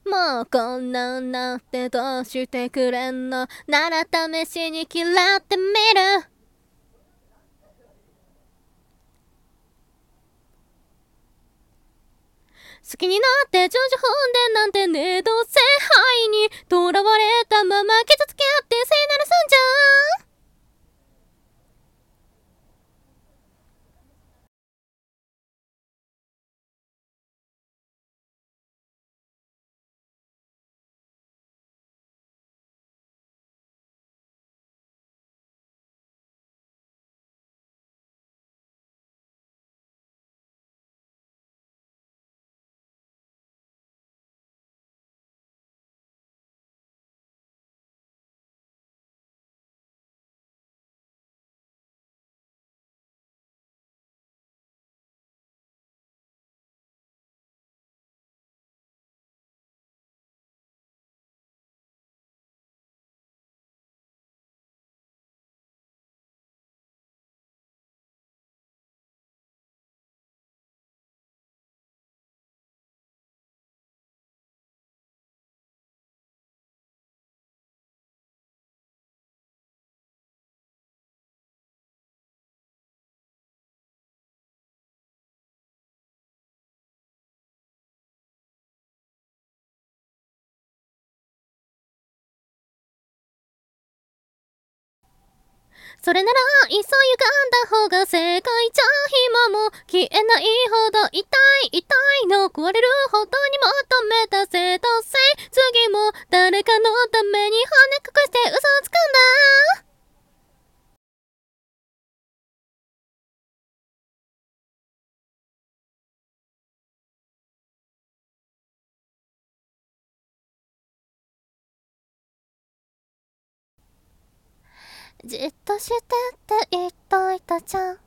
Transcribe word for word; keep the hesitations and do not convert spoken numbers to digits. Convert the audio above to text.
もうこんなんなってどうしてくれんのなら試しに嫌ってみる。好きになって順序踏んでなんてねえ、どうせ愛にとらわれたまま傷つけ合って聖なるすんじゃん。それならいっそ歪んだ方が正解じゃ。今も消えないほど痛い痛いの壊れるほどに求めた正当性。次も誰かのために羽隠して嘘をつくんだ。じっとしてって言っといたじゃん。